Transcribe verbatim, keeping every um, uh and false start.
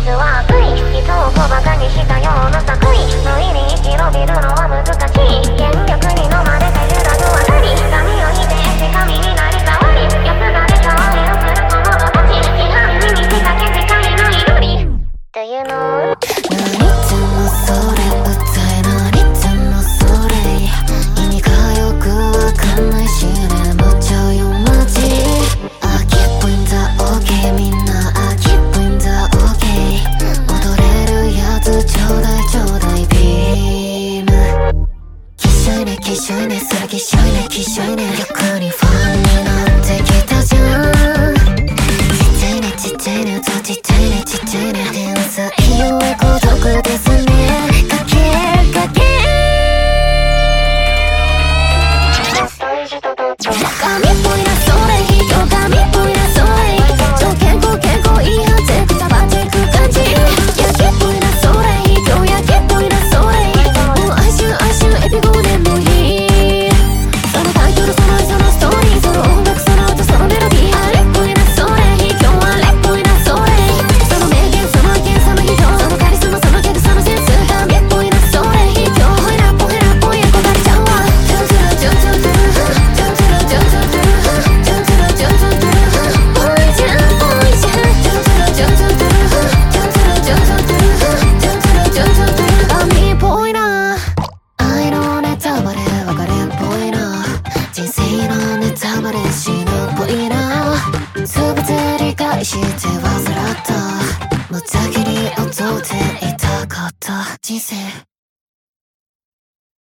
実は悪意、人を小馬鹿にしたような作為、無意に生き延びるのは難しい。権力に飲まれて揺らぐあたり、神を否定し神になり変わり、安田で騒ぎをする子供たち、批判に見せかけ世界の祈り。Do you know? 何言ってんのそれ歌え、何言ってんのそれ意味がよくわかんないし眠っちゃうよマジ。秋っぽいんだ OK みんな秋っぽいんだ OK 踊れるやつちょうだいちょうだいビーム。きしょいねきしょいねそれきしょいねきしょいね逆にファンになってきたじゃん。ちっちゃいねちっちゃいね嘘ちっちゃいねちっちゃいね天才ゆえ孤独ですねかけかけ神っぽいなそれ人神っぽいなそれ超健康健康いいはずくたばっていく感じやけっぽいなそれ人やけっぽいなそれもう哀愁哀愁エピゴーでもいいそのタイトルそのそのストーリーその音楽その音そのメロディーあれっぽいなそれ人あれっぽいなそれその名言その意見その人そのカリスマそのギャグそのセンス神っぽいなそれ人ほいらっぽいらっぽい憧れちゃうわジョンジョロジョンジョンジョンジョンジョンジョンジョンジョンジョンジョンジョンジョンジョンボイジャンボイジャンジョンジョロジョンジョンジョンジョンジョロジョンジョンジョンジョロジョンジョンジョン神っぽいな愛のネタバレ別れっぽいな人生のネタバレ死ぬっぽいな全て理解して忘れた無邪気に踊っていたかった人生